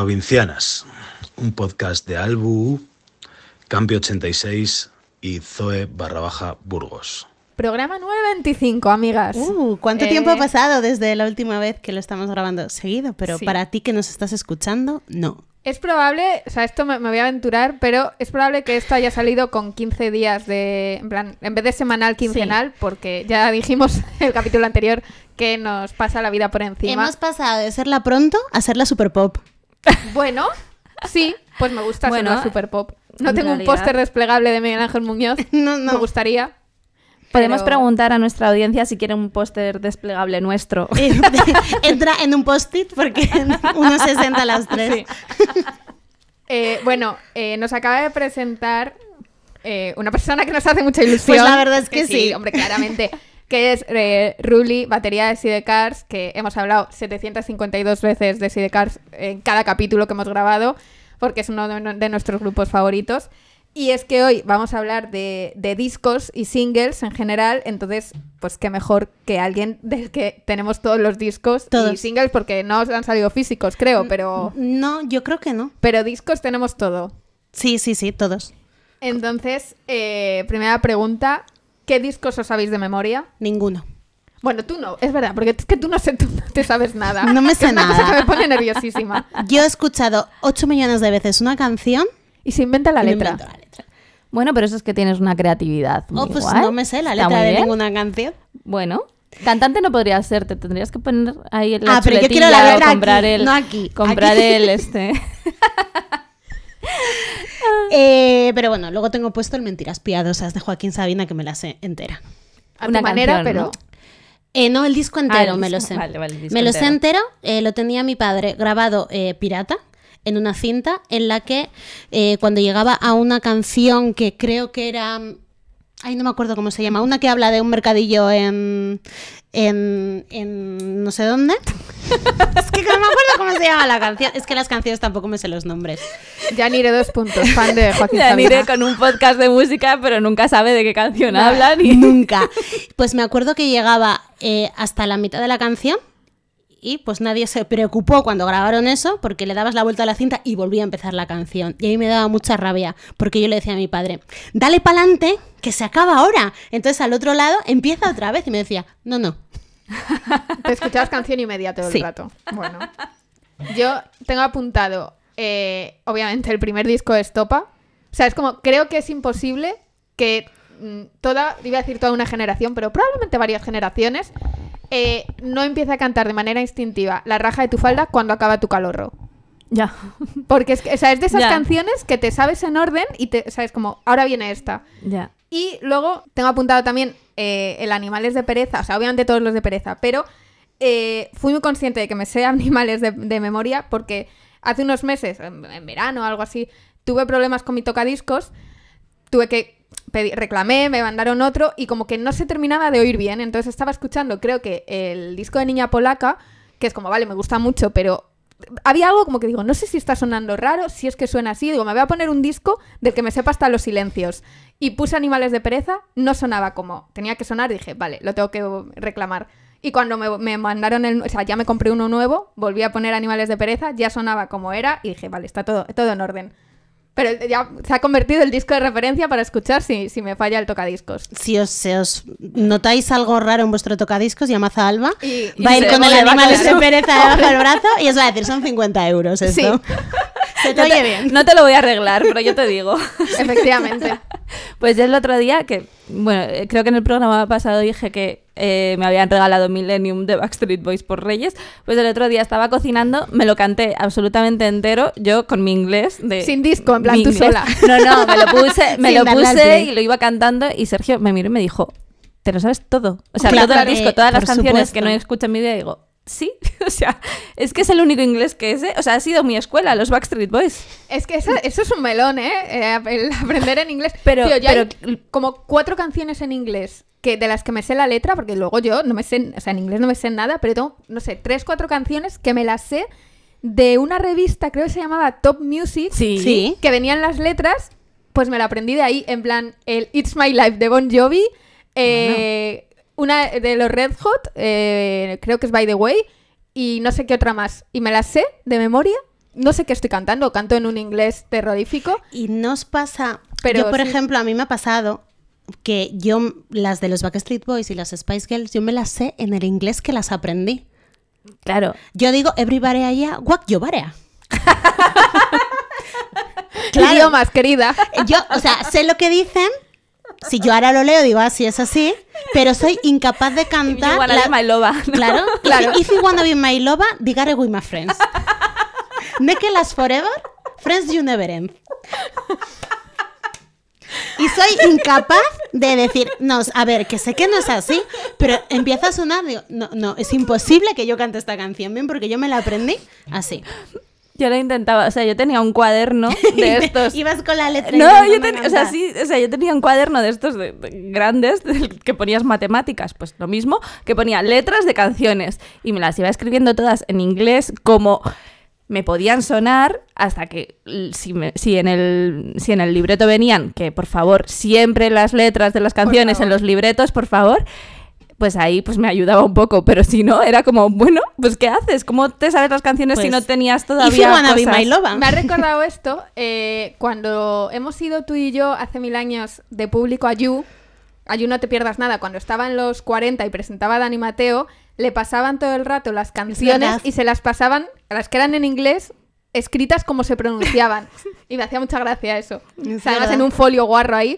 Provincianas, un podcast de Albu, Campi 86 y Zoe_Burgos. Programa 925, amigas. ¿Cuánto tiempo ha pasado desde la última vez que lo estamos grabando seguido? Pero sí. Para ti que nos estás escuchando, no. Es probable, o sea, esto me voy a aventurar, pero es probable que esto haya salido con 15 días de, en plan, en vez de semanal, quincenal, sí. Porque ya dijimos en el capítulo anterior que nos pasa la vida por encima. Hemos pasado de serla pronto a ser la super pop. Bueno, sí, pues me gusta ser la super pop. No tengo un póster desplegable de Miguel Ángel Muñoz, no. Me gustaría. Podemos preguntar a nuestra audiencia si quiere un póster desplegable nuestro. Entra en un post-it porque 1.60 a las 3. Sí. Bueno, nos acaba de presentar una persona que nos hace mucha ilusión. Pues la verdad es que sí. Hombre, claramente. Que es Ruli, batería de Sidecars, que hemos hablado 752 veces de Sidecars en cada capítulo que hemos grabado, porque es uno de nuestros grupos favoritos. Y es que hoy vamos a hablar de discos y singles en general, entonces, pues qué mejor que alguien del que tenemos todos los discos y singles, porque no han salido físicos, creo, pero... No, yo creo que no. Pero discos tenemos todo. Sí, todos. Entonces, primera pregunta, ¿qué discos os sabéis de memoria? Ninguno. Bueno, tú no, es verdad, porque es que tú no te sabes nada. No me sé nada. Es una cosa que me pone nerviosísima. Yo he escuchado 8 millones de veces una canción... Y se inventa la letra. Bueno, pero eso es que tienes una creatividad. Pues no me sé la letra de ninguna canción. Bueno, cantante no podría ser, te tendrías que poner ahí la pero yo quiero la letra comprar aquí, el, no aquí. Comprar aquí. el Pero bueno, luego tengo puesto el Mentiras Piadosas de Joaquín Sabina, que me la sé entera. A una manera, pero... ¿no? No, el disco entero me lo sé. Vale, me lo sé entero, lo tenía mi padre grabado pirata, en una cinta en la que cuando llegaba a una canción que creo que era... Ay, no me acuerdo cómo se llama. Una que habla de un mercadillo en no sé dónde. Es que no me acuerdo cómo se llama la canción. Es que las canciones tampoco me sé los nombres. Yanire 2 puntos, fan de Joaquín Sabina. Yanire con un podcast de música, pero nunca sabe de qué canción habla. Nunca. Pues me acuerdo que llegaba hasta la mitad de la canción. Y pues nadie se preocupó cuando grabaron eso, porque le dabas la vuelta a la cinta y volvía a empezar la canción. Y a mí me daba mucha rabia, porque yo le decía a mi padre, dale pa'lante, que se acaba ahora. Entonces al otro lado empieza otra vez y me decía, no. Te escuchabas canción y media todo el rato. Bueno, yo tengo apuntado, obviamente el primer disco de Estopa. O sea, es como, creo que es imposible que iba a decir toda una generación, pero probablemente varias generaciones... no empieza a cantar de manera instintiva La raja de tu falda cuando acaba tu calorro. Ya. Porque es de esas canciones que te sabes en orden y te sabes como, ahora viene esta. Ya. Y luego tengo apuntado también el Animales de Pereza, o sea, obviamente todos los de Pereza, pero fui muy consciente de que me sé Animales de memoria porque hace unos meses, en verano o algo así, tuve problemas con mi tocadiscos, tuve que reclamé, me mandaron otro y como que no se terminaba de oír bien, entonces estaba escuchando creo que el disco de Niña Polaca, que es como, vale, me gusta mucho, pero había algo como que digo, no sé si está sonando raro, si es que suena así, digo, me voy a poner un disco del que me sepa hasta los silencios, y puse Animales de Pereza, no sonaba como tenía que sonar, dije, vale, lo tengo que reclamar, y cuando me mandaron o sea, ya me compré uno nuevo, volví a poner Animales de Pereza, ya sonaba como era, y dije, vale, está todo en orden. Pero ya se ha convertido el disco de referencia para escuchar si me falla el tocadiscos. Si os notáis algo raro en vuestro tocadiscos, llamad a Alba. Va a ir se con el va Animales de Pereza debajo del brazo y os va a decir, son 50 euros esto. Sí. Se te oye bien. No te lo voy a arreglar, pero yo te digo. Efectivamente. Pues yo el otro día, creo que en el programa pasado dije que me habían regalado Millennium de Backstreet Boys por Reyes, pues el otro día estaba cocinando, me lo canté absolutamente entero, yo con mi inglés. Sin disco, en plan tú sola. No, me lo puse y lo iba cantando y Sergio me miró y me dijo, ¿te lo sabes todo? O sea, todo el disco, todas las canciones supuesto. Que no escucho en mi vida, y digo... Sí, o sea, es que es el único inglés que sé. O sea, ha sido mi escuela, los Backstreet Boys. Es que eso es un melón, el aprender en inglés. Pero hay como 4 canciones en inglés de las que me sé la letra, porque luego yo no me sé, o sea, en inglés no me sé nada, pero tengo, no sé, 3-4 canciones que me las sé de una revista, creo que se llamaba Top Music, sí. Que venían las letras, pues me la aprendí de ahí, en plan, el It's My Life de Bon Jovi, bueno. Una de los Red Hot, creo que es By the Way, y no sé qué otra más. Y me las sé de memoria no sé qué estoy cantando, canto en un inglés terrorífico. Y nos pasa, pero yo por sí. ejemplo, a mí me ha pasado que yo las de los Backstreet Boys y las Spice Girls, yo me las sé en el inglés que las aprendí. Claro. Yo digo, everybody allá, guac yo barea. Claro. Idiomas, querida. Yo, o sea, sé lo que dicen. Si yo ahora lo leo, digo, así es así. Pero soy incapaz de cantar. You wanna be my loba, ¿no? Claro, claro. If you wanna be my loba, digare with my friends. Make last forever, friends you never end. Y soy incapaz de decir, no, a ver, que sé que no es así, pero empieza a sonar, digo, no, es imposible que yo cante esta canción bien porque yo me la aprendí así. Yo lo intentaba, o sea, yo tenía un cuaderno de estos. Ibas con la letra. No, yo tenía, o sea, sí, o sea, yo tenía un cuaderno de estos de grandes que ponías matemáticas, pues lo mismo, que ponía letras de canciones y me las iba escribiendo todas en inglés como me podían sonar hasta que si en el libreto venían que por favor siempre las letras de las canciones en los libretos, por favor, pues ahí pues me ayudaba un poco, pero si no, era como, bueno, pues ¿qué haces? ¿Cómo te sabes las canciones pues, si no tenías todavía if you wanna be cosas? my loba. Me ha recordado esto cuando hemos ido tú y yo hace 1000 años de público a You No Te Pierdas Nada, cuando estaba en los 40 y presentaba a Dani Mateo, le pasaban todo el rato las canciones y se las pasaban, las que eran en inglés, escritas como se pronunciaban. Y me hacía mucha gracia eso. O sea, además en un folio guarro ahí.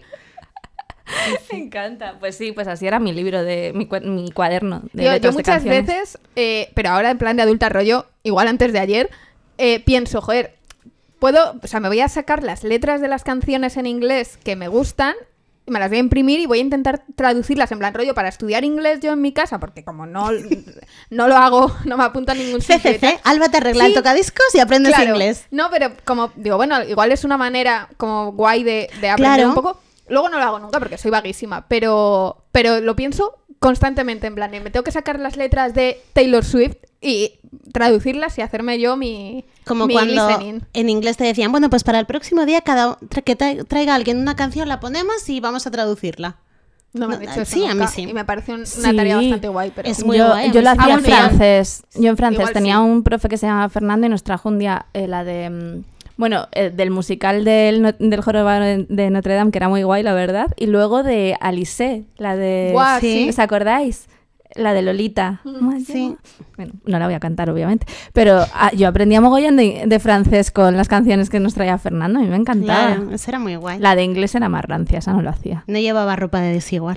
Me encanta. Pues sí, pues así era mi libro, mi cuaderno de yo letras muchas de canciones. veces, pero ahora en plan de adulta rollo, igual antes de ayer, pienso, joder, me voy a sacar las letras de las canciones en inglés que me gustan, me las voy a imprimir y voy a intentar traducirlas en plan rollo para estudiar inglés yo en mi casa, porque como no lo hago, no me apunto a ningún sitio. CCC, Alba te arregla el tocadiscos y aprendes inglés. No, pero como digo, bueno, igual es una manera como guay de aprender un poco. Luego no lo hago nunca porque soy vaguísima, pero lo pienso constantemente en plan, me tengo que sacar las letras de Taylor Swift y traducirlas y hacerme yo mi como mi cuando listening. En inglés te decían, bueno, pues para el próximo día que traiga alguien una canción la ponemos y vamos a traducirla. No me han hecho eso sí, nunca, a mí sí. y me parece una tarea bastante guay. Pero Es muy guay. Yo lo hacía en francés. Yo en francés Igual tenía sí. un profe que se llamaba Fernando y nos trajo un día la de... del musical del Jorobado de Notre Dame, que era muy guay, la verdad. Y luego de Alice, la de... Guau, sí. ¿Os acordáis? La de Lolita. Sí. Bueno, no la voy a cantar, obviamente. Pero yo aprendía mogollón de francés con las canciones que nos traía Fernando. A mí me encantaba. Claro, eso era muy guay. La de inglés era más rancia, esa no lo hacía. No llevaba ropa de desigual.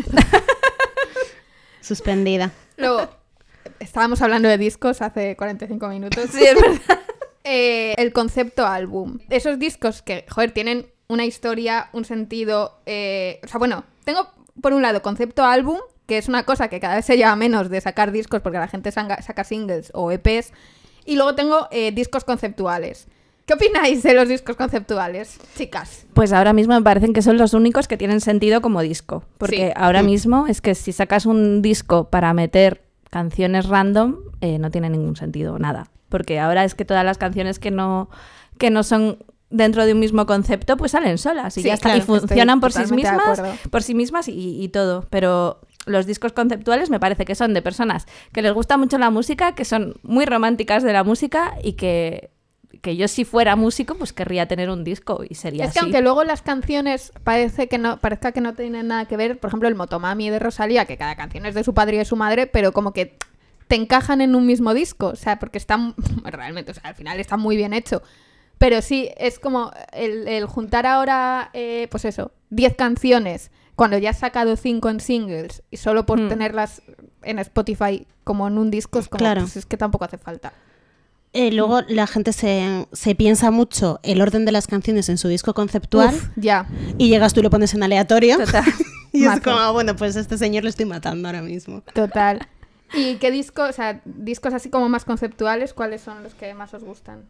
Suspendida. Luego, estábamos hablando de discos hace 45 minutos. Sí, es verdad. El concepto álbum. Esos discos que, joder, tienen una historia, un sentido... o sea, bueno, tengo por un lado concepto álbum, que es una cosa que cada vez se lleva menos de sacar discos porque la gente saca singles o EPs. Y luego tengo discos conceptuales. ¿Qué opináis de los discos conceptuales, chicas? Pues ahora mismo me parecen que son los únicos que tienen sentido como disco. Porque Sí. ahora mismo es que si sacas un disco para meter canciones random, no tiene ningún sentido, nada. Porque ahora es que todas las canciones que no son dentro de un mismo concepto, pues salen solas y Sí, ya está. claro, Y funcionan por sí totalmente de acuerdo. mismas y todo. Pero los discos conceptuales me parece que son de personas que les gusta mucho la música, que son muy románticas de la música y que yo si fuera músico pues querría tener un disco y sería Es que así. aunque luego las canciones parezca que no tienen nada que ver, por ejemplo el Motomami de Rosalía, que cada canción es de su padre y de su madre, pero como que te encajan en un mismo disco, o sea, porque están realmente, o sea, al final está muy bien hecho. Pero sí, es como el juntar ahora, pues eso, 10 canciones, cuando ya has sacado 5 en singles y solo por tenerlas en Spotify como en un disco, es como, Claro. pues es que tampoco hace falta. Luego la gente se piensa mucho el orden de las canciones en su disco conceptual Uf, ya. y llegas tú y lo pones en aleatorio. Total. Y es Mazo. como, bueno, pues a este señor le estoy matando ahora mismo. Total. ¿Y qué discos, o sea, discos así como más conceptuales, cuáles son los que más os gustan?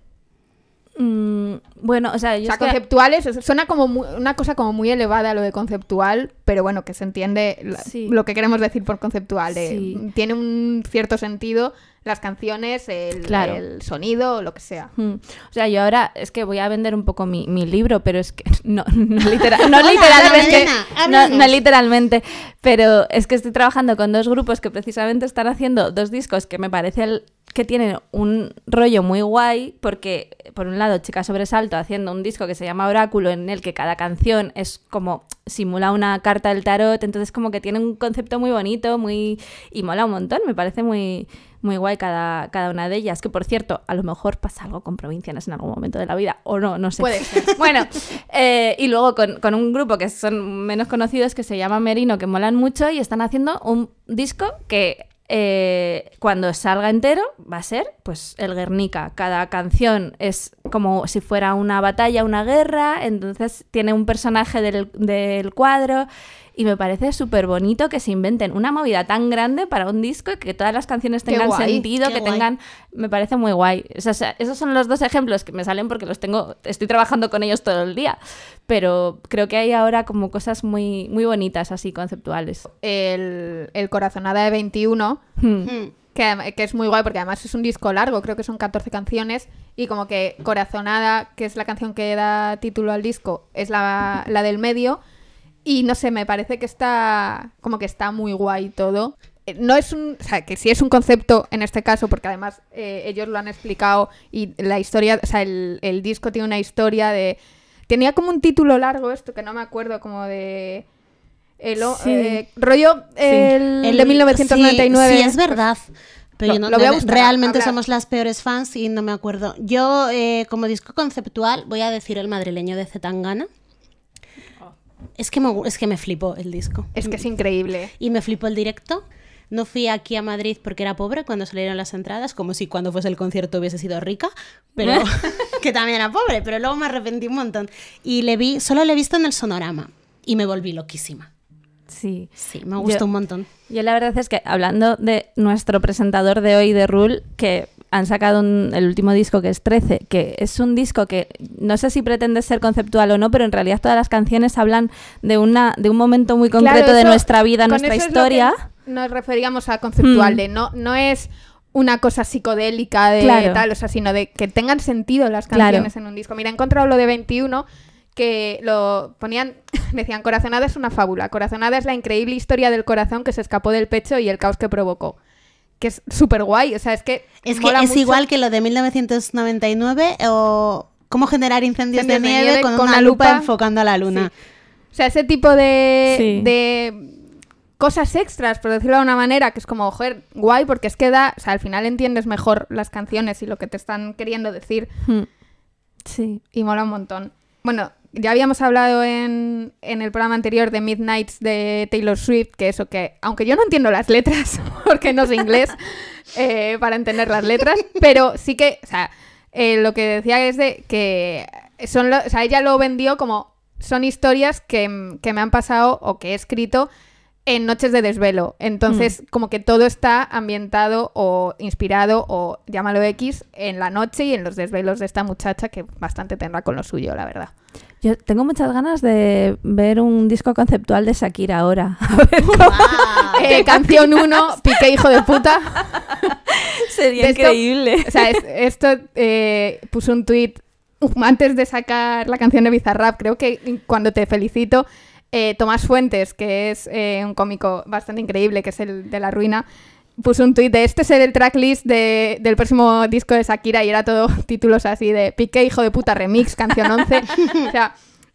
Bueno, o sea, yo O sea, es que- conceptuales, suena como una cosa como muy elevada lo de conceptual, pero bueno, que se entiende Sí. lo que queremos decir por conceptual. Sí. Tiene un cierto sentido las canciones, Claro. el sonido, lo que sea. O sea, yo ahora es que voy a vender un poco mi libro, pero es que no literalmente, Elena, háblanos. no literalmente, pero es que estoy trabajando con 2 grupos que precisamente están haciendo 2 discos que me parece que tienen un rollo muy guay porque, por un lado, Chica Sobresalto haciendo un disco que se llama Oráculo, en el que cada canción es como simula una carta del tarot, entonces como que tiene un concepto muy bonito y mola un montón, me parece muy, muy guay cada una de ellas, que por cierto, a lo mejor pasa algo con Provincianas en algún momento de la vida, o no sé. Puede ser. Bueno, y luego con un grupo que son menos conocidos que se llama Merino, que molan mucho y están haciendo un disco que cuando salga entero va a ser pues el Guernica. Cada canción es como si fuera una batalla, una guerra, entonces tiene un personaje del cuadro y me parece súper bonito que se inventen una movida tan grande para un disco y que todas las canciones tengan sentido, que tengan... Me parece muy guay. Esos son los 2 ejemplos que me salen porque estoy trabajando con ellos todo el día, pero creo que hay ahora como cosas muy, muy bonitas así, conceptuales. El Corazonada de 21, que es muy guay porque además es un disco largo, creo que son 14 canciones y como que Corazonada, que es la canción que da título al disco, es la del medio. Y no sé, me parece que está muy guay todo. No es o sea, que sí es un concepto en este caso, porque además ellos lo han explicado y la historia, o sea, el disco tiene una historia de... Tenía como un título largo esto, que no me acuerdo, como de... rollo el de 1999. Sí, es verdad. Pero lo voy a buscar, realmente somos las peores fans y no me acuerdo. Yo, como disco conceptual, voy a decir El madrileño de Zetangana. Es que me flipó el disco. Es que es increíble. Y me flipó el directo. No fui aquí a Madrid porque era pobre cuando salieron las entradas, como si cuando fuese el concierto hubiese sido rica, pero que también era pobre, pero luego me arrepentí un montón. Y solo le he visto en el Sonorama y me volví loquísima. Sí, me gustó un montón. Yo la verdad es que hablando de nuestro presentador de hoy, de Rule, que han sacado el último disco que es 13, que es un disco que no sé si pretende ser conceptual o no, pero en realidad todas las canciones hablan de un momento muy concreto de nuestra vida, nuestra historia. Es lo que nos referíamos a conceptual, de no es una cosa psicodélica de tal, o sea, sino de que tengan sentido las canciones en un disco. Mira, he encontrado lo de 21, que lo ponían, decían, Corazonada es una fábula. Corazonada es la increíble historia del corazón que se escapó del pecho y el caos que provocó. Que es súper guay, o sea, es mucho. Igual que lo de 1999 o cómo generar incendios de nieve con una lupa enfocando a la luna. Sí. O sea, ese tipo de cosas extras, por decirlo de una manera, que es como, joder, guay, porque es que o sea, al final entiendes mejor las canciones y lo que te están queriendo decir. Sí. Y mola un montón. Bueno, ya habíamos hablado en el programa anterior de Midnights de Taylor Swift, que eso que, aunque yo no entiendo las letras, porque no sé inglés para entender las letras, pero sí que, o sea, lo que decía es de que o sea, ella lo vendió como son historias que me han pasado o que he escrito en noches de desvelo. Entonces, como que todo está ambientado o inspirado o llámalo X en la noche y en los desvelos de esta muchacha que bastante tendrá con lo suyo, la verdad. Yo tengo muchas ganas de ver un disco conceptual de Shakira ahora. Canción 1, Piqué hijo de puta. Sería increíble. O sea, esto puso un tuit antes de sacar la canción de Bizarrap, creo que cuando te felicito, Tomás Fuentes, que es un cómico bastante increíble, que es el de La Ruina, puso un tuit de este es el tracklist del próximo disco de Shakira y era todo títulos así de Piqué hijo de puta remix, canción 11. O sea,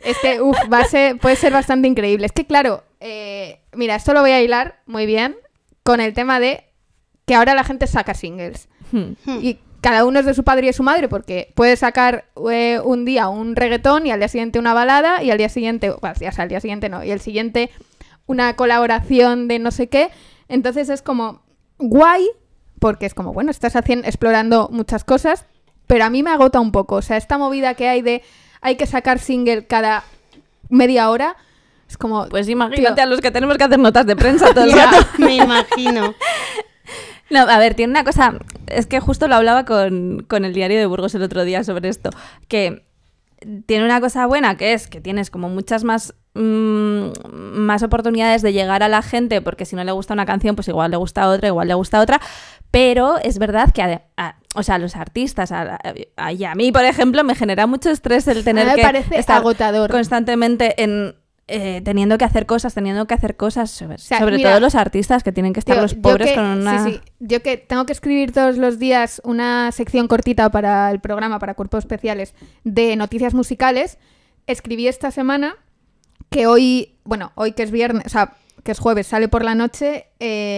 puede ser bastante increíble. Es que claro, mira, esto lo voy a hilar muy bien con el tema de que ahora la gente saca singles. Y cada uno es de su padre y de su madre, porque puedes sacar un día un reggaetón y al día siguiente una balada y al día siguiente, al día siguiente no, y el siguiente una colaboración de no sé qué. Entonces es como guay, porque es como, bueno, estás explorando muchas cosas, pero a mí me agota un poco. O sea, esta movida que hay que sacar single cada media hora, es como... Pues imagínate a los que tenemos que hacer notas de prensa todo el rato. Me imagino. No, a ver, tiene una cosa... Es que justo lo hablaba con el Diario de Burgos el otro día sobre esto, que tiene una cosa buena, que es que tienes como muchas más oportunidades de llegar a la gente, porque si no le gusta una canción, pues igual le gusta otra, pero es verdad que o sea, los artistas, y a mí, por ejemplo, me genera mucho estrés el tener que parece estar agotador constantemente en teniendo que hacer cosas, sobre mira, todo los artistas que tienen que estar los pobres con una... Sí. Yo que tengo que escribir todos los días una sección cortita para el programa, para Cuerpos Especiales, de noticias musicales, escribí esta semana que hoy que es viernes, o sea, que es jueves, sale por la noche,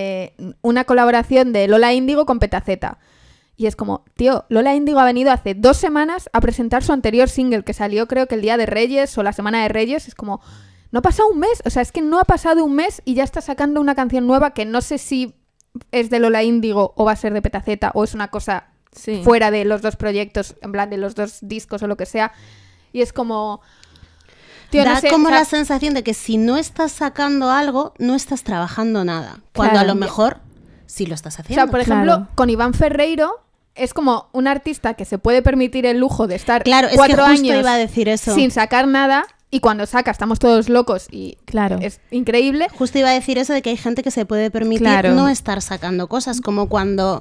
una colaboración de Lola Índigo con Petaceta. Y es como, tío, Lola Índigo ha venido hace 2 semanas a presentar su anterior single, que salió creo que el día de Reyes o la semana de Reyes. Es como, no ha pasado un mes, o sea, es que no ha pasado un mes y ya está sacando una canción nueva que no sé si es de Lola Índigo o va a ser de Petaceta o es una cosa fuera de los 2 proyectos, en plan de los 2 discos o lo que sea. Y es como... Tío, da no sé, como la sensación de que si no estás sacando algo, no estás trabajando nada. Cuando a lo mejor sí lo estás haciendo. O sea, por ejemplo, con Iván Ferreiro es como un artista que se puede permitir el lujo de estar 4 años iba a decir eso. sin sacar nada y cuando saca estamos todos locos y es increíble. Justo iba a decir eso de que hay gente que se puede permitir no estar sacando cosas, como cuando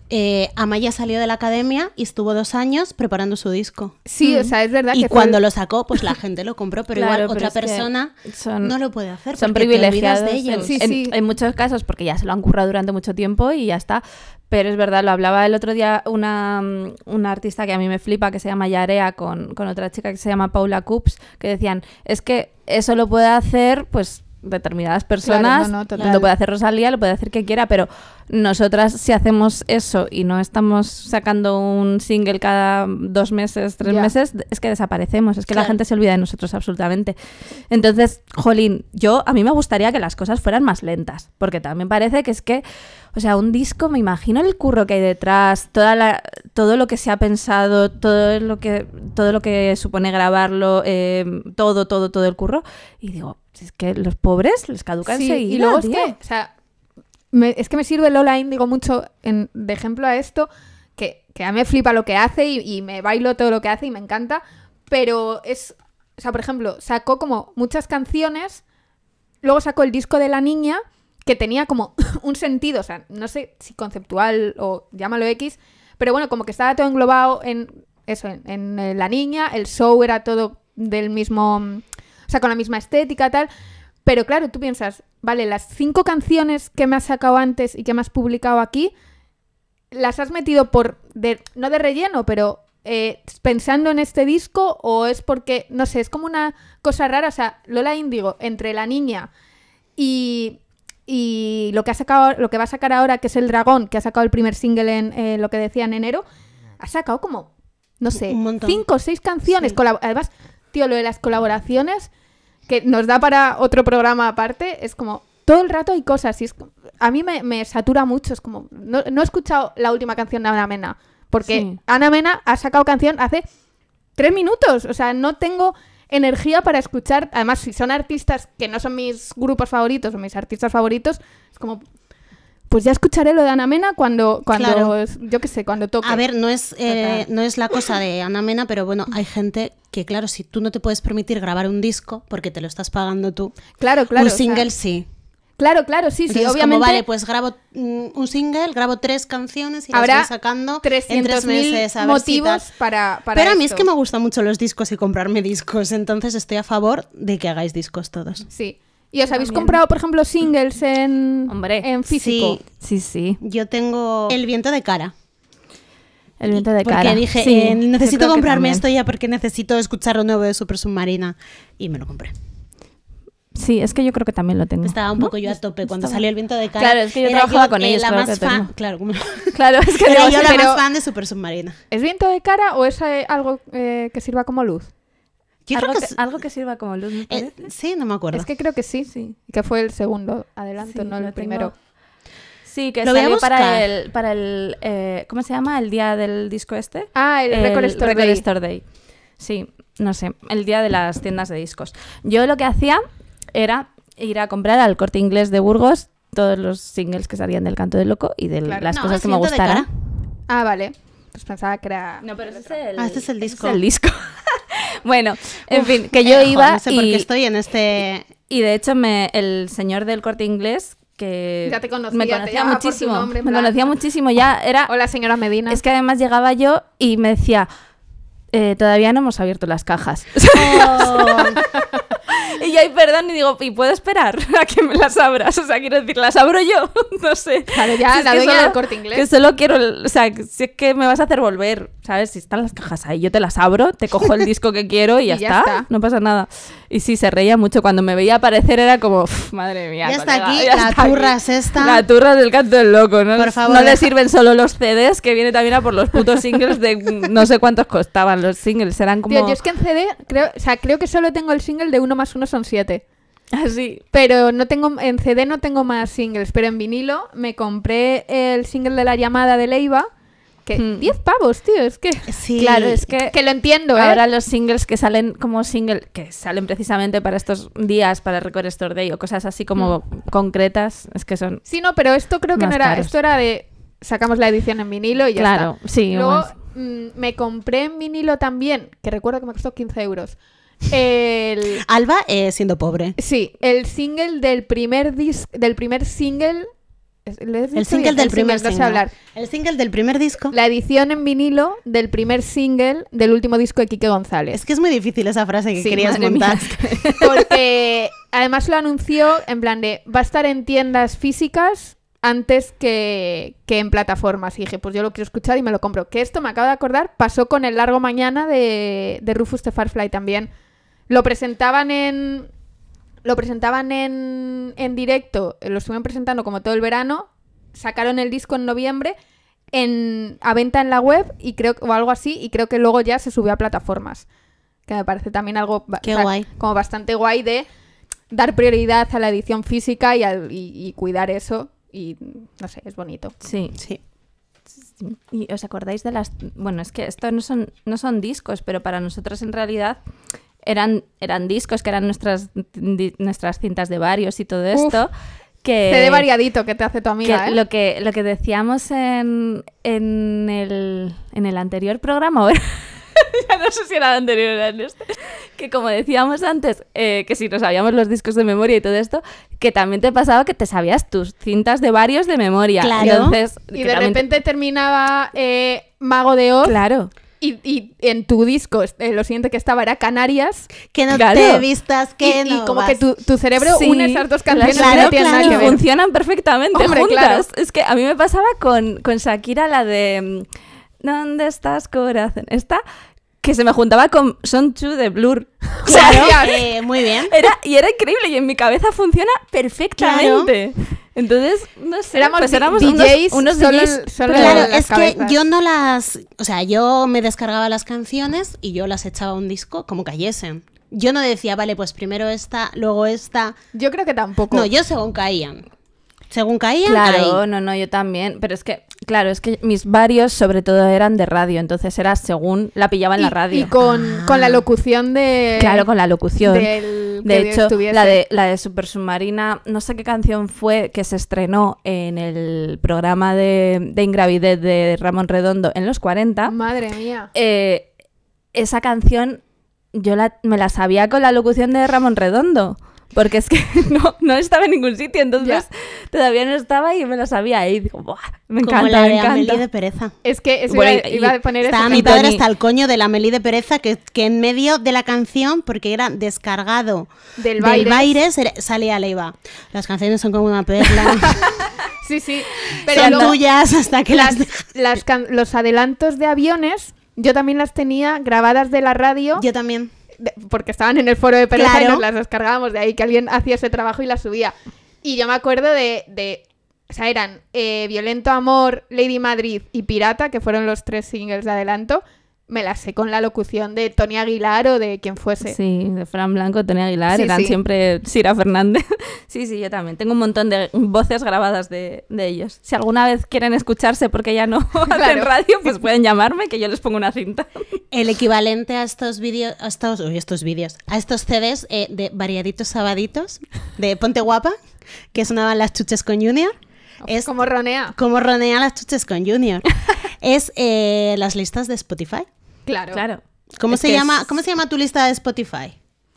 Amaya salió de la academia y estuvo 2 años preparando su disco. Sí, o sea, es verdad y que cuando lo sacó, pues la gente lo compró, pero igual pero otra persona no lo puede hacer. Son privilegiados de ellos. en muchos casos porque ya se lo han currado durante mucho tiempo y ya está. Pero es verdad, lo hablaba el otro día una artista que a mí me flipa, que se llama Yarea, con otra chica que se llama Paula Coops, que decían, es que eso lo puede hacer, pues, determinadas personas, lo puede hacer Rosalía, lo puede hacer quien quiera, pero nosotras si hacemos eso y no estamos sacando un single cada 2 meses, 3 meses, es que desaparecemos, es que la gente se olvida de nosotros absolutamente. Entonces, jolín, a mí me gustaría que las cosas fueran más lentas, porque también parece que es que, o sea, un disco, me imagino el curro que hay detrás, todo lo que se ha pensado, todo lo que supone grabarlo, todo el curro, y digo, es que los pobres les caduca enseguida. Y luego es que, o sea, es que me sirve Lola Índigo mucho de ejemplo a esto, que a mí me flipa lo que hace y me bailo todo lo que hace y me encanta, pero es, o sea, por ejemplo, sacó como muchas canciones, luego sacó el disco de La Niña, que tenía como un sentido, o sea, no sé si conceptual o llámalo X, pero bueno, como que estaba todo englobado en eso, en La Niña, el show era todo del mismo, o sea, con la misma estética, tal. Pero claro, tú piensas, vale, las 5 canciones que me has sacado antes y que me has publicado aquí, las has metido no de relleno, pero pensando en este disco, o es porque, no sé, es como una cosa rara. O sea, Lola Índigo, entre La Niña y lo que va a sacar ahora, que es El Dragón, que ha sacado el primer single en lo que decía en enero, ha sacado como, no sé, 5 o 6 canciones. Sí. Además, tío, lo de las colaboraciones, que nos da para otro programa aparte, es como, todo el rato hay cosas, y a mí me satura mucho, es como, no he escuchado la última canción de Ana Mena, porque Ana Mena ha sacado canción hace 3 minutos, o sea, no tengo energía para escuchar, además si son artistas que no son mis grupos favoritos o mis artistas favoritos, es como, pues ya escucharé lo de Ana Mena cuando yo qué sé, cuando toque. A ver, no es la cosa de Ana Mena, pero bueno, hay gente que, claro, si tú no te puedes permitir grabar un disco porque te lo estás pagando tú, claro, un single sí. Claro, sí, entonces, obviamente. Como, vale, pues grabo un single, grabo 3 canciones y las voy sacando en 3 meses. A ver motivos si para Pero a mí es que me gustan mucho los discos y comprarme discos, entonces estoy a favor de que hagáis discos todos. Sí. ¿Y os habéis comprado, por ejemplo, singles en físico? Sí. Yo tengo El viento de cara. El viento de cara. Porque dije, necesito comprarme esto ya porque necesito escuchar lo nuevo de Super Submarina. Y me lo compré. Sí, es que yo creo que también lo tengo. Estaba un poco yo a tope cuando salió El viento de cara. Claro, es que yo trabajaba con ellos. La más fan, claro, es que era yo la más fan de Super Submarina. ¿Es viento de cara o es algo que sirva como luz? Algo que sirva como luz, ¿me parece? Sí, no me acuerdo. Es que creo que sí. Que fue el segundo adelanto, no el primero. Sí, que salió para el ¿cómo se llama? El día del disco este. Ah, el Record Store Day. Sí, no sé, el día de las tiendas de discos. Yo lo que hacía era ir a comprar al Corte Inglés de Burgos todos los singles que salían del Canto del Loco y de las cosas que me gustaran. Ah, vale. Pues pensaba que era... No, pero ese es el disco. Es el disco. Bueno, en fin, que yo iba no sé por qué estoy en este... Y de hecho el señor del Corte Inglés, que ya te conocía, me conocía muchísimo, nombre, me conocía muchísimo, ya era... Hola, señora Medina. Es que además llegaba yo y me decía, todavía no hemos abierto las cajas. Y yo, ay, perdón, y digo, ¿y puedo esperar a que me las abras? O sea, quiero decir, ¿las abro yo? No sé. Claro, ya, Si la es que dueña del Corte Inglés. Que solo quiero, o sea, si es que me vas a hacer volver, ¿sabes? Si están las cajas ahí, yo te las abro, te cojo el disco que quiero y ya está. No pasa nada. Y sí, se reía mucho. Cuando me veía aparecer era como, madre mía, ya colega, está aquí, ya la está turra aquí. es esta. La turra del canto del loco, ¿no? Por favor, no le sirven solo los CDs, que viene también a por los putos singles de no sé cuántos costaban los singles, eran como... Tío, yo es que en CD, creo que solo tengo el single de 1 más 1 son 7. Así. Pero no tengo, en CD no tengo más singles, pero en vinilo me compré el single de La Llamada de Leiva, que 10 pavos, tío, es que... Sí. Claro, es que lo entiendo, ¿eh? ahora los singles que salen como single, que salen precisamente para estos días, para Record Store Day o cosas así como concretas, es que son... Sí, no, pero esto creo que más no era... caros. Esto era de... Sacamos la edición en vinilo y ya Claro, está. sí. Luego más. me compré en vinilo también, que recuerdo que me costó 15 euros. Alba siendo pobre. Sí, el single del primer single... El single del primer no sé single. hablar. El single del primer disco. La edición en vinilo del primer single del último disco de Quique González. Es que es muy difícil esa frase que Sí, querías madre montar. mía. Porque además lo anunció en plan de va a estar en tiendas físicas antes que en plataformas. Y dije, pues yo lo quiero escuchar y me lo compro. Que esto me acabo de acordar, pasó con El Largo Mañana de Rufus the Firefly también. Lo presentaban en directo, lo estuvieron presentando como todo el verano, sacaron el disco en noviembre a venta en la web y o algo así, y creo que luego ya se subió a plataformas. Que me parece también algo Qué guay. como bastante guay de dar prioridad a la edición física y cuidar eso. Y no sé, es bonito. Sí. Sí. ¿Y os acordáis de las...? Bueno, es que esto no son discos, pero para nosotros en realidad eran discos, que eran nuestras cintas de varios y todo esto. Que CD variadito que te hace tu amiga, que lo que decíamos en el anterior programa, bueno, ya no sé si era el anterior o era en este, que como decíamos antes, que si nos sabíamos los discos de memoria y todo esto, que también te pasaba que te sabías tus cintas de varios de memoria. Claro. Entonces, Y de repente terminaba Mago de Oz. Claro. Y en tu disco, lo siguiente que estaba era Canarias. Que no Claro. te vistas, que y no como vas. que tu cerebro Sí, une esas dos canciones claro, que no tienen claro. nada que Y ver. funcionan perfectamente Hombre, juntas. claro. Es que a mí me pasaba con Shakira la de ¿Dónde estás, corazón? Esta que se me juntaba con Son 2 de Blur. Claro, Gracias. muy bien. Era increíble y en mi cabeza funciona perfectamente. Entonces, no sé, Éramos pues éramos DJs unos solo DJs. solo Claro, en las es que cabezas. yo no las... O sea, yo me descargaba las canciones y yo las echaba a un disco como cayesen. Yo no decía, vale, pues primero esta, luego esta... Yo creo que tampoco. No, yo según caían. Según caían, Claro, ahí. no, yo también. Pero es que, claro, es que mis varios sobre todo eran de radio. Entonces era según la pillaba en la radio. Y con la locución de... Claro, con la locución. del De que hecho, estuviese. la de Super Submarina, no sé qué canción fue que se estrenó en el programa de Ingravidez de Ramón Redondo en los 40. Madre mía. Esa canción me la sabía con la locución de Ramón Redondo. Porque es que no estaba en ningún sitio, entonces todavía no estaba y me lo sabía. Y digo, ¡buah! Me Como encanta, la me de encanta. Amelie de Pereza. Es que eso Bueno, iba a poner Estaba eso. mi padre Tony. hasta el coño de la Amelie de Pereza que en medio de la canción, porque era descargado Del Baires, salía Leiva. Las canciones son como una perla. Sí. Pero Son luego, tuyas hasta que las... los adelantos de aviones, yo también las tenía grabadas de la radio. Yo también. Porque estaban en el foro de Pereza Claro. y nos las descargábamos de ahí, que alguien hacía ese trabajo y las subía. Y yo me acuerdo o sea, eran Violento Amor, Lady Madrid y Pirata, que fueron los 3 singles de adelanto. Me las sé con la locución de Tony Aguilar o de quien fuese. Sí, de Fran Blanco, Tony Aguilar, Sí, eran sí. siempre Sira Fernández. Sí, yo también. Tengo un montón de voces grabadas de ellos. Si alguna vez quieren escucharse porque ya no hacen radio, pues pueden llamarme que yo les pongo una cinta. El equivalente a estos vídeos, a estos CDs de Variaditos Sabaditos, de Ponte Guapa, que sonaban las chuches con Junior. Es Como ronea. como ronea las chuches con Junior. Es las listas de Spotify. Claro. ¿Cómo Es se que llama tu lista de Spotify?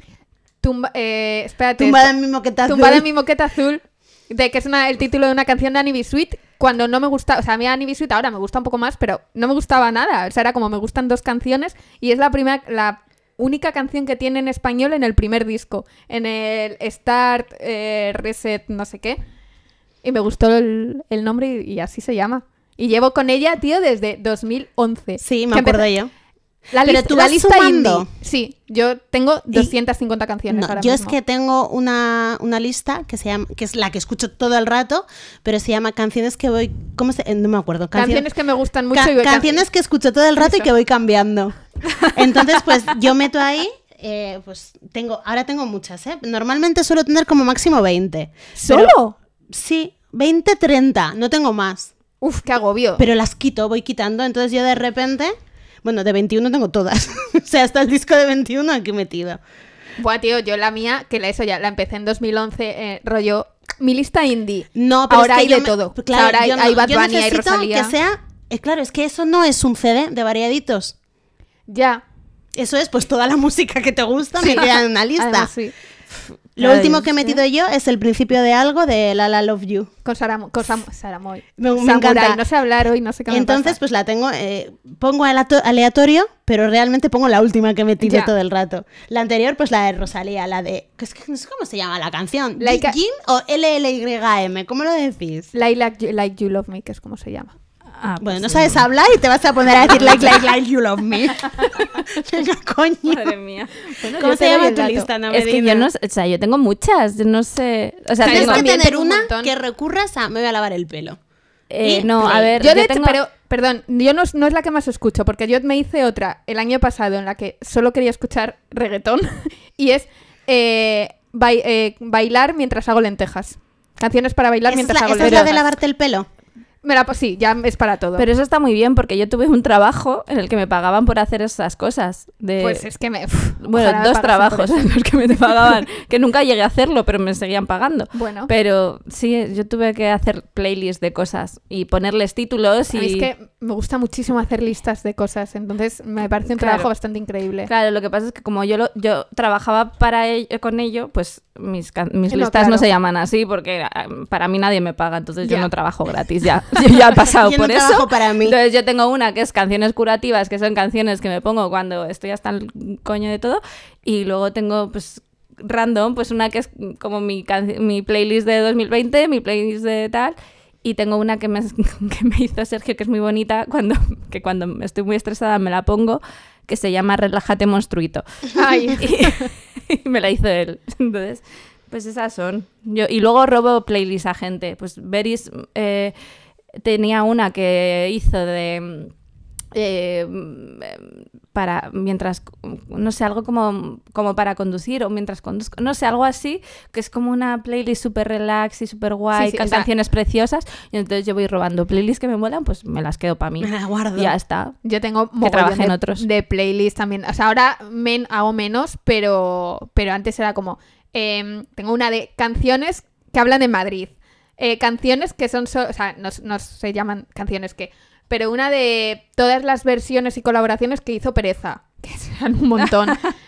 Espérate. Tumbada en mi moqueta azul. Tumbada en mi moqueta azul. Que es el título de una canción de Annie B. Sweet. Cuando no me gusta, o sea, a mí Annie B. Sweet ahora me gusta un poco más, pero no me gustaba nada. O sea, era como me gustan 2 canciones y es la única canción que tiene en español en el primer disco, en el Start, Reset, no sé qué. Y me gustó el nombre y así se llama. Y llevo con ella, tío, desde 2011. Sí, me acuerdo yo. Pero tú la lista sumando. indie. Sí, yo tengo 250 canciones ahora yo mismo. es que tengo una lista que se llama, que es la que escucho todo el rato, pero se llama canciones que voy, no me acuerdo. Canciones que me gustan mucho y voy canciones que escucho todo el rato y que voy cambiando. Entonces, pues yo meto ahí, pues ahora tengo muchas, ¿eh? Normalmente suelo tener como máximo 20. ¿Solo? Sí, 20, 30, no tengo más. Uf, qué agobio. Pero las voy quitando, entonces yo de repente... Bueno, de 21 tengo todas. O sea, hasta el disco de 21 aquí metido. Buah, tío, yo la mía, que eso ya la empecé en 2011, rollo, mi lista indie. No, pero ahora es que hay de todo. Claro, ahora hay Bad Bunny, hay Rosalía. Que sea... claro, es que eso no es un CD de variaditos. Ya. Eso es, pues, toda la música que te gusta metida en una lista. Además, sí. Lo último que he metido yo es el principio de algo de La La Love You. Con Sarah Moy. Me encanta. No sé hablar hoy, no sé qué me Entonces, pasa. Pues la tengo, pongo aleatorio, pero realmente pongo la última que he metido todo el rato. La anterior, pues la de Rosalía, la de... Es que no sé cómo se llama la canción. ¿Jim o LLYM? ¿Cómo lo decís? Like You Love Me, que es como se llama. Pues Bueno, no sabes hablar y te vas a poner a decir like you love me. Venga, coño. Madre mía. Bueno, ¿Cómo yo se te doy llama el tu dato. lista? No, Es que yo no sé, o sea, yo tengo muchas, yo no sé. O sea, Tienes tengo... que también tener tengo un una montón. que recurras a me voy a lavar el pelo. no, a ver, Yo de tengo... pero, perdón, yo no es la que más escucho, porque yo me hice otra el año pasado en la que solo quería escuchar reggaetón y es bailar mientras hago lentejas. Canciones para bailar mientras hago ¿Esa lentejas. es la de lavarte el pelo? Sí, ya es para todo. Pero eso está muy bien porque yo tuve un trabajo en el que me pagaban por hacer esas cosas. Pues es que Bueno, ojalá me 2 pagasen trabajos por eso. en los que me pagaban, que nunca llegué a hacerlo, pero me seguían pagando. Bueno. Pero sí, yo tuve que hacer playlists de cosas y ponerles títulos A mí y... es que me gusta muchísimo hacer listas de cosas, entonces me parece un trabajo bastante increíble. Claro, lo que pasa es que como yo trabajaba con ello, pues mis listas claro. no se llaman así porque para mí nadie me paga, entonces yo Ya. no trabajo gratis ya. Yo ya he pasado Yo por no eso. trabajo para mí. Entonces yo tengo una que es canciones curativas, que son canciones que me pongo cuando estoy hasta el coño de todo, y luego tengo pues random, pues una que es como mi playlist de 2020, mi playlist de tal. Y tengo una que me hizo Sergio, que es muy bonita, que cuando estoy muy estresada me la pongo, que se llama Relájate Monstruito. Ay. Y me la hizo él. Entonces, pues esas son. Y luego robo playlists a gente. Pues Beris tenía una que hizo de... para mientras, no sé, algo como para conducir o mientras conduzco, no sé, algo así, que es como una playlist súper relax y súper guay, Sí, con canciones preciosas, y entonces yo voy robando playlists que me molan, pues me las quedo para mí. Me la guardo. Y ya está. Yo tengo trabajé en mogollón otros. de playlist también. O sea, ahora hago menos, pero antes era como... tengo una de canciones que hablan de Madrid. Canciones que son... o sea, no se llaman canciones que... Pero una de todas las versiones y colaboraciones que hizo Pereza, que eran un montón.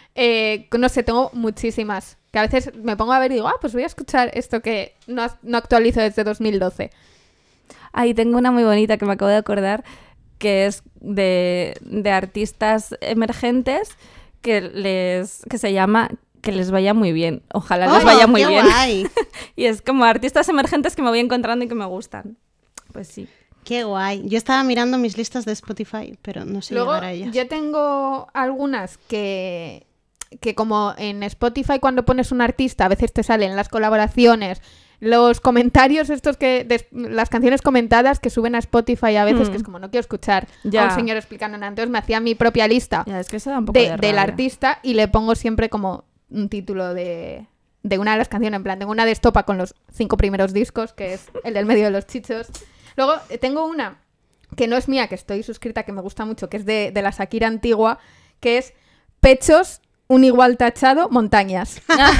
No sé, tengo muchísimas. Que a veces me pongo a ver y digo, pues voy a escuchar esto que no actualizo desde 2012. Ahí tengo una muy bonita que me acabo de acordar, que es de artistas emergentes que se llama Que les vaya muy bien. Ojalá les vaya muy bien. Guay. Y es como artistas emergentes que me voy encontrando y que me gustan. Pues sí. Qué guay. Yo estaba mirando mis listas de Spotify, pero no sé Luego, llegar a ellas. yo tengo algunas que como en Spotify cuando pones un artista a veces te salen las colaboraciones, los comentarios estos las canciones comentadas que suben a Spotify a veces, que es como no quiero escuchar a un señor explicando nada. Entonces me hacía mi propia lista Ya, es que eso da un poco de del rabia. artista y le pongo siempre como un título de una de las canciones. En plan, tengo una de estopa con los 5 primeros discos, que es el del medio de los chichos. Luego tengo una que no es mía, que estoy suscrita, que me gusta mucho, que es de la Shakira antigua, que es Pechos, un igual tachado, montañas.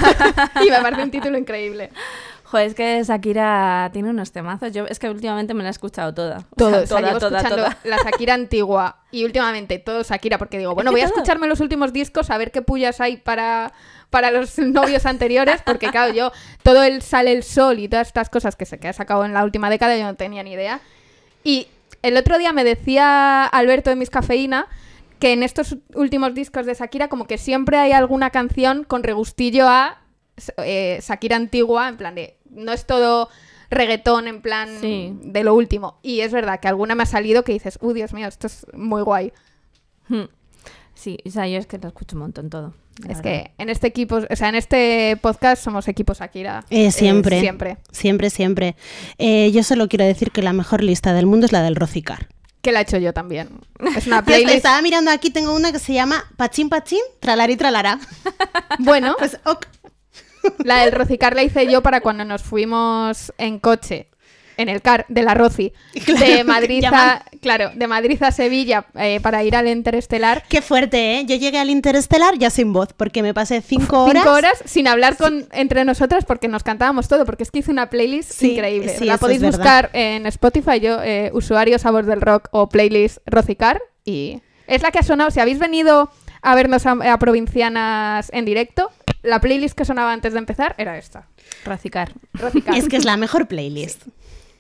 Y me parece un título increíble. Joder, es que Shakira tiene unos temazos. Yo es que últimamente me la he escuchado toda. Todo, O sea, llevo escuchando toda. la Shakira antigua y últimamente todo Shakira, porque digo, bueno, Es que voy a todo. escucharme los últimos discos, a ver qué pullas hay para los novios anteriores, porque claro, yo todo el Sale el Sol y todas estas cosas que ha sacado en la última década yo no tenía ni idea. Y el otro día me decía Alberto de Mis Cafeína que en estos últimos discos de Shakira como que siempre hay alguna canción con regustillo a Shakira antigua, en plan de... No es todo reggaetón en plan de lo último. Y es verdad que alguna me ha salido que dices, Dios mío, esto es muy guay. Sí, o sea, yo es que lo escucho un montón todo. Es que en este equipo, o sea, en este podcast somos equipo Shakira. Siempre. Siempre. Yo solo quiero decir que la mejor lista del mundo es la del Rocicar. Que la he hecho yo también. Es una playlist. Estaba mirando aquí, tengo una que se llama Pachín Pachín, Tralari Tralará. Bueno, pues ok. La del Rocicar la hice yo para cuando nos fuimos en coche, en el car de la Roci, de Madrid a Sevilla para ir al Interestelar. Qué fuerte, ¿eh? Yo llegué al Interestelar ya sin voz, porque me pasé 5 horas. 5 horas sin hablar entre nosotras porque nos cantábamos todo, porque es que hice una playlist increíble. La podéis buscar en Spotify, usuario Sabor del Rock o playlist Rocicar, y es la que ha sonado. Si habéis venido a vernos a Provincianas en directo, la playlist que sonaba antes de empezar era esta. Rocicar. Es que es la mejor playlist. Sí.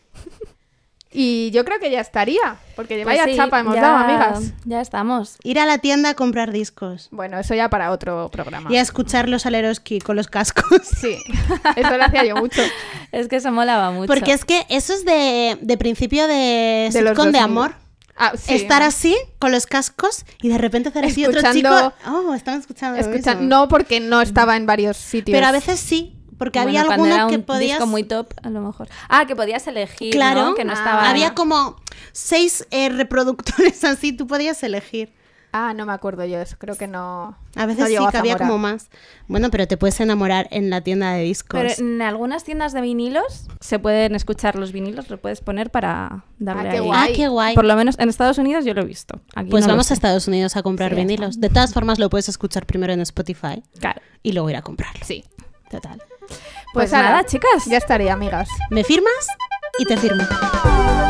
Y yo creo que ya estaría, porque vaya chapa hemos dado, amigas. Ya estamos. Ir a la tienda a comprar discos. Bueno, eso ya para otro programa. Y a escuchar los Aleroski con los cascos. Sí, eso lo hacía yo mucho. Es que eso molaba mucho. Porque es que eso es de principio de sitcom de amor. Estar así, con los cascos, y de repente hacer así otro chico... están escuchando lo mismo. No, porque no estaba en varios sitios. Pero a veces sí. Porque había alguno que podías... disco muy top, a lo mejor. Que podías elegir, claro, ¿no? Que no estaba... Había como 6 reproductores así, tú podías elegir. No me acuerdo yo eso, creo que no... A veces sí, que había como más. Bueno, pero te puedes enamorar en la tienda de discos. Pero en algunas tiendas de vinilos se pueden escuchar los vinilos, lo puedes poner para darle ahí. Guay. Qué guay. Por lo menos en Estados Unidos yo lo he visto. Aquí pues no vamos a Estados Unidos a comprar vinilos. De todas formas lo puedes escuchar primero en Spotify. Claro. Y luego ir a comprarlo. Sí. Total. Pues nada, chicas. Ya estaría, amigas. ¿Me firmas? Y te firmo.